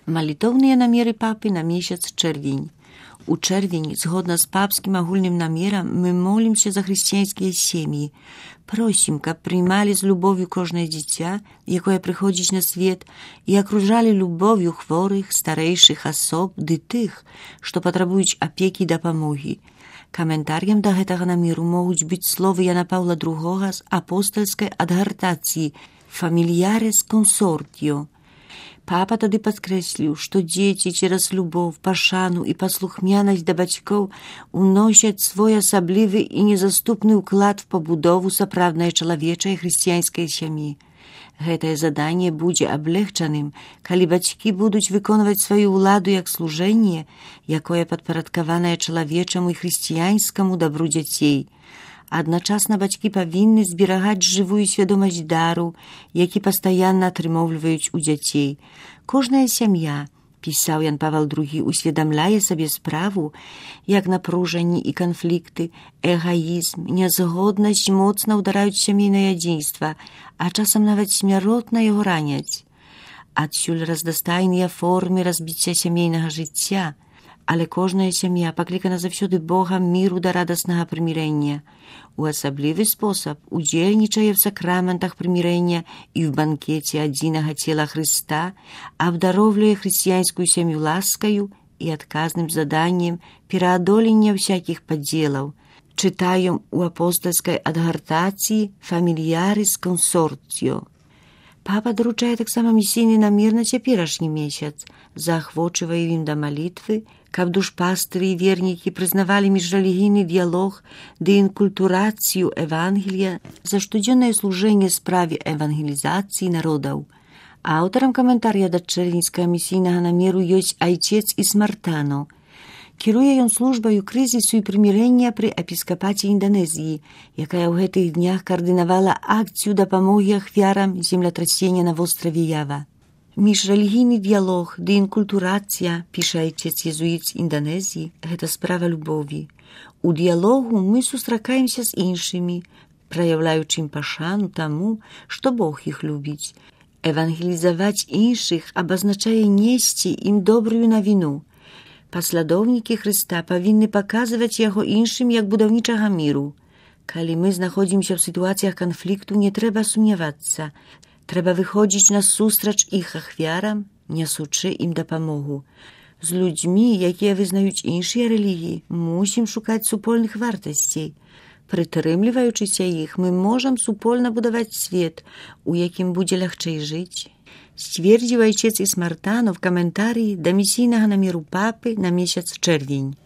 Малітоўныя намеры папы на месяц чэрвень. У чэрвені, згодна з папскім агульным намерам, мы молімся за хрысціянскія сем'і. Просім, каб приймалі з любов'ю кожнае дзіця, якое прыходзіць на свет, і акружалі любов'ю хворых, старэйшых асоб ды тых, што патрабуюць апекі і дапамогі. Каментар'ем да гэтага намеру могуць быць словы Яна Паўла II з апостальскай адгартацыі «Familiares consortio». Папа тады падкрэсліў, што дзеці цераз любоў, пашану і паслухмянасць да бацькоў уносяць свой асаблівы і незаступны ўклад в пабудову сапраўднай чалавечай хрысціянскай сям'і. Гэтае заданне будзе аблегчаным, калі бацькі будуць выконваць сваю ўладу як служэнне, якое падпарадкаванае чалавечаму і хрысціянскаму дабру дзяцей. Адначасна бацькі павінны зберагаць жывую свядомасць дару, які пастаянна атрымоўваюць у дзяцей. Кожная сям'я, пісаў Ян Павел II, усведамляе сабе справу, як напружанні і канфлікты, эгаізм, нязгоднасць моцна ўдараюць сямейнае адзінства, а часам нават смяротна яго раняць. Адсюль разнастайныя формы разбіцця сямейнага жыцця, але кожная сям'я паклікана заўсёды Богам міру да радаснага прымірэння. У асаблівы спосаб удзельнічае в сакраментах прымірэння і в банкеце адзінага цела Хрыста, абдароўвае хрысціянскую сям'ю ласкаю і адказным заданнем пераадолення ўсякіх падзелаў. Чытаем у апостальскай адгартацыі «Familiares consortio». Папа даручае таксама місійны намер на цяперашні месяц, заахвочвае ім да малітвы, каб душпастыры і вернікі прызнавалі міжрэлігійны дыялог ды інкультурацыю Евангелія за штодзённае служэнне справе евангелізацыі народаў. Аўтарам каментарыя да чэрвеньскага місійнага намеру ёсць айцец Ісмартано. Кіруе ён службаю крызісу і прымірэння пры эпіскапаце Інданезіі, якая ў гэтых днях каардынавала акцыю дапамогі ахвярам землетрасення на востраве Ява. Міжрэлігійны дыялог ды інкультурацыя, піша айцец езуіт з Інданезіі, гэта справа любові. У дыялогу мы сустракаемся з іншымі, праяўляючы ім пашану таму, што Бог іх любіць. Евангелізаваць іншых абазначае несці ім добрую навіну. Паслядоўнікі Хрыста павінны паказваць яго іншым як будаўнічага міру. Калі мы знаходзімся ў сітуацыях канфлікту, не трэба сумнявацца. Трэба выходзіць насустрач іх ахвярам, нясучы ім дапамогу. З людзьмі, якія вызнаюць іншыя рэлігіі, мусім шукаць супольных вартасцей. Прытрымліваючыся іх, мы можам супольна будаваць свет, у якім будзе лягчэй жыць. Сцвердзіў айцец Ісмартано в каментарыі да місійнага намеру папы на месяц чэрвень.